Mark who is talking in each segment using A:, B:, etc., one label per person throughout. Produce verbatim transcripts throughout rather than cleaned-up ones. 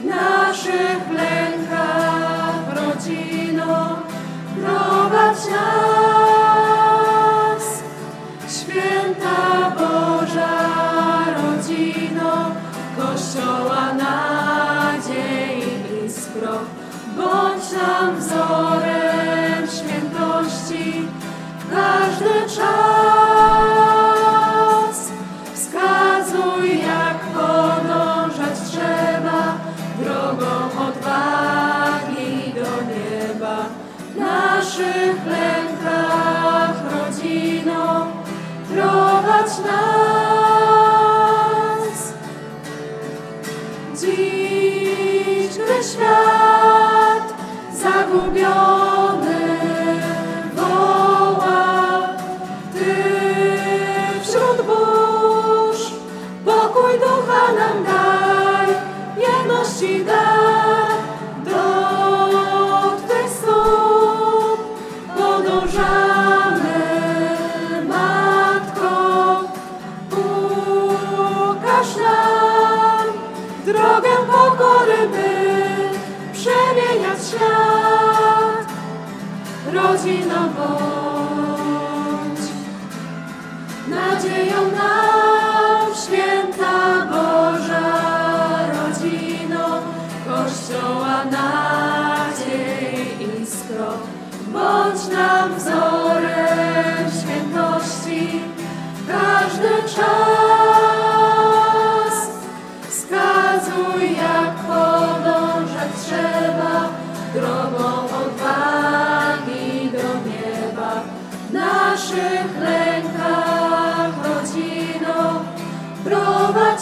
A: w naszych lękach, rodzino, prowadź nas. Święta Boża rodzino, Kościoła nadziei i skro, bądź nam wzorem świętości w każdy czas. Wskazuj, jak podążać trzeba drogą odwagi do nieba. W naszych lękach, rodzino, prowadź nas. Dziś, gdy świat zagubiony woła, Ty wśród burz pokój ducha nam daj, jedności dar. Do Twych stóp podążamy, Matko, ukaż nam drogę pokory, by przemieniać świat. Rodzino, bądź nadzieją nam, święta Boża rodzino, Kościoła nadziei i skro, bądź nam wzorem świętości w każdy czas. Wskazuj, jak podążać trzeba drogą odwagi do nieba. W naszych lękach, rodzino, prowadź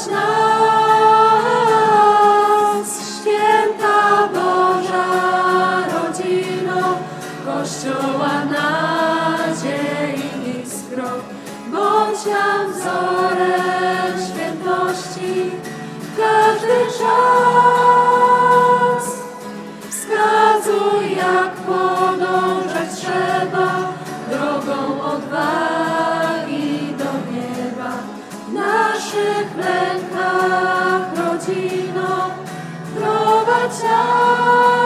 A: nas. Święta Boża rodzino, Kościoła nadziei i skro, bądź nam wzorem świętości w każdy czas. Wskazuj, jak podążać trzeba drogą odwagi do nieba. W naszych lękach, rodzino, prowadź nas.